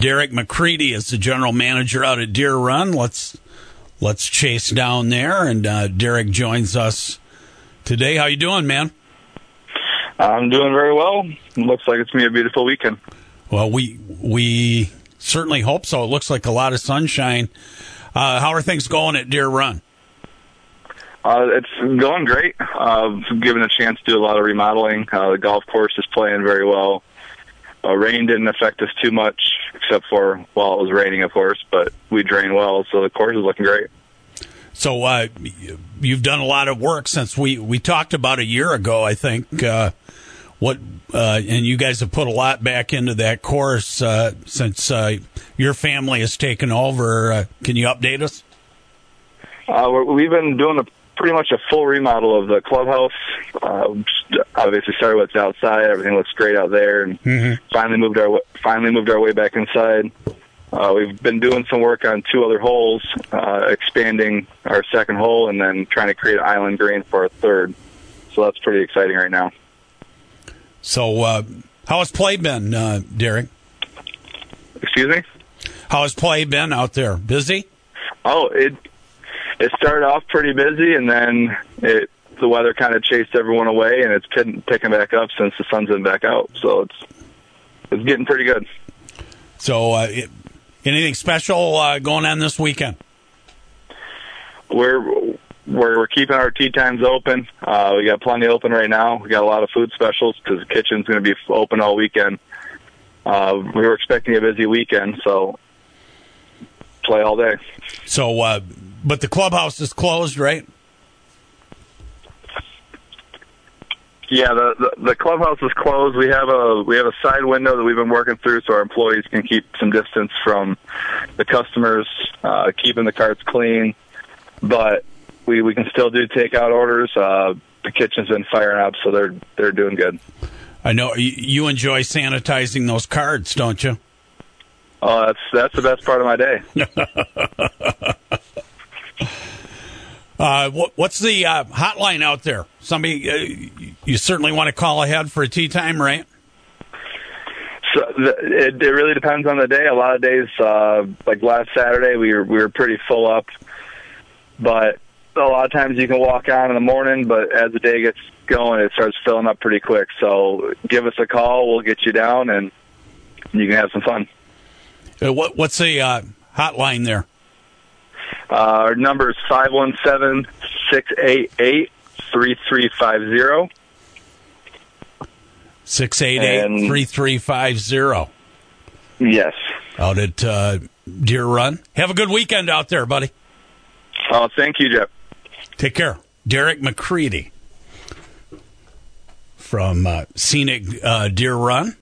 Derek McCready is the general manager out at Deer Run. Let's chase down there, and Derek joins us today. How you doing, man? I'm doing very well. Looks like it's going to be a beautiful weekend. Well, we certainly hope so. It looks like a lot of sunshine. How are things going at Deer Run? It's going great. Given a chance to do a lot of remodeling. The golf course is playing very well. Rain didn't affect us too much, except for, well, it was raining, of course, but we drained well, so the course is looking great. So you've done a lot of work since we talked about a year ago, I think. And you guys have put a lot back into that course since your family has taken over. Can you update us? We've been doing pretty much a full remodel of the clubhouse. Obviously started with the outside. Everything looks great out there, and finally moved our way back inside. We've been doing some work on 2 other holes, expanding our second hole, and then trying to create an island green for our third. So that's pretty exciting right now. So how has play been, Derek? Excuse me? How has play been out there? Busy? Oh, it started off pretty busy, and then the weather kind of chased everyone away, and it's picking back up since the sun's been back out. So it's getting pretty good. So anything special going on this weekend? We're keeping our tea times open. We got plenty open right now. We got a lot of food specials because the kitchen's going to be open all weekend. We were expecting a busy weekend, so play all day. So, but the clubhouse is closed, right? Yeah, the clubhouse is closed. We have a side window that we've been working through, so our employees can keep some distance from the customers, keeping the carts clean. But we can still do takeout orders. The kitchen's been firing up, so they're doing good. I know you enjoy sanitizing those cards, don't you? Oh, that's the best part of my day. What's the hotline out there? Somebody you certainly want to call ahead for a tea time, right? So it really depends on the day. A lot of days, like last Saturday, we were pretty full up, but a lot of times you can walk on in the morning, but as the day gets going, it starts filling up pretty quick. So give us a call. We'll get you down, and you can have some fun. What's the hotline there? Our number is 517-688-3350. 688-3350. Yes. Out at Deer Run. Have a good weekend out there, buddy. Oh, thank you, Jeff. Take care. Derek McCready from Scenic Deer Run.